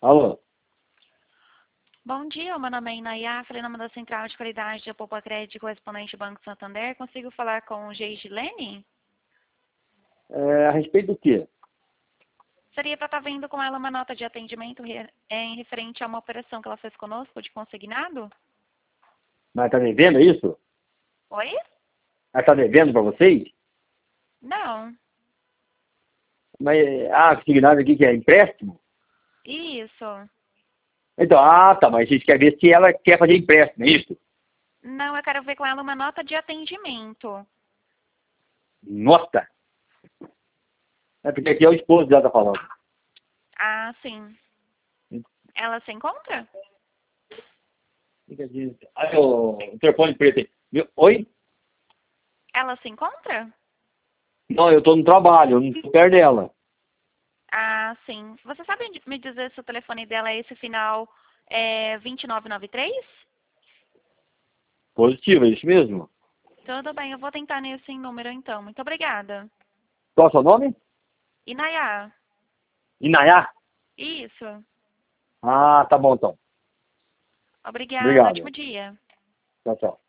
Alô? Bom dia, meu nome é Inayá, falei em nome da Central de Qualidade de Poupa Crédito correspondente Banco Santander. Consigo falar com o Geigilene? A respeito do quê? Seria para estar vendo com ela uma nota de atendimento em referente a uma operação que ela fez conosco de consignado? Mas tá devendo, é isso? Oi? Ela tá devendo para vocês? Não. Mas, consignado aqui que é empréstimo? Isso. Então, tá, mas a gente quer ver se ela quer fazer empréstimo, é isso? Não, eu quero ver com ela uma nota de atendimento. Nota! É porque aqui é o esposo dela tá falando. Ah, sim. Ela se encontra? O telefone preto aí. Oi? Ela se encontra? Não, eu tô no trabalho, eu não tô perto dela. Ah, sim. Você sabe me dizer se o telefone dela é esse final 2993? Positivo, é isso mesmo? Tudo bem, eu vou tentar nesse número então. Muito obrigada. Qual é o seu nome? Inayá. Inayá? Isso. Tá bom então. Obrigada. Obrigado. Ótimo dia. Tchau, tchau.